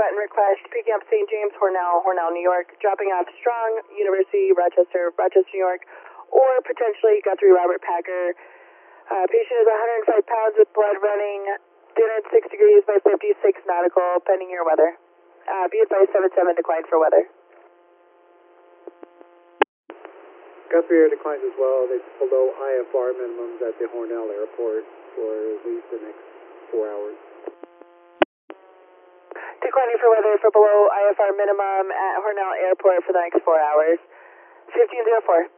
button request, picking up St. James, Hornell, New York, dropping off Strong, University, Rochester, New York, or potentially Guthrie Robert Packer. Patient is 105 pounds with blood running, 306 degrees by 56 nautical, pending your weather. Be advised 77 declined for weather. Guthrie Air declines as well. It's below IFR minimums at the Hornell Airport for at least the next 4 hours. Declining for weather for below IFR minimum at Hornell Airport for the next 4 hours. 1504.